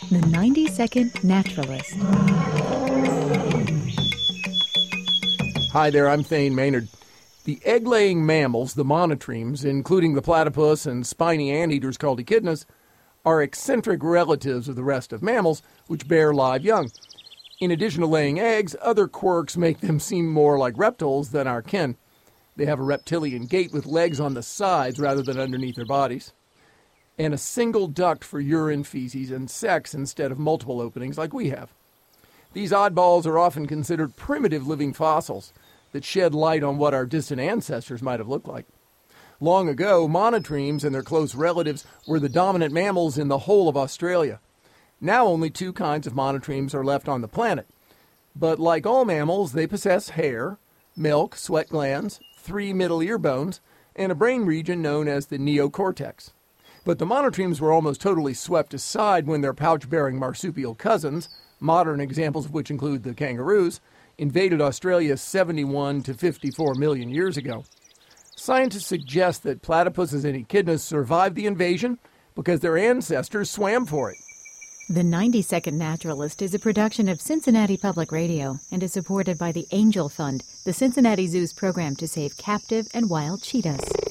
The 90-Second Naturalist. Hi there, I'm Thane Maynard. The egg-laying mammals, the monotremes, including the platypus and spiny anteaters called echidnas, are eccentric relatives of the rest of mammals, which bear live young. In addition to laying eggs, other quirks make them seem more like reptiles than our kin. They have a reptilian gait with legs on the sides rather than underneath their bodies, and a single duct for urine, feces, and sex instead of multiple openings like we have. These oddballs are often considered primitive living fossils that shed light on what our distant ancestors might have looked like. Long ago, monotremes and their close relatives were the dominant mammals in the whole of Australia. Now only two kinds of monotremes are left on the planet. But like all mammals, they possess hair, milk, sweat glands, 3 middle ear bones, and a brain region known as the neocortex. But the monotremes were almost totally swept aside when their pouch-bearing marsupial cousins, modern examples of which include the kangaroos, invaded Australia 71 to 54 million years ago. Scientists suggest that platypuses and echidnas survived the invasion because their ancestors swam for it. The 90-Second Naturalist is a production of Cincinnati Public Radio and is supported by the Angel Fund, the Cincinnati Zoo's program to save captive and wild cheetahs.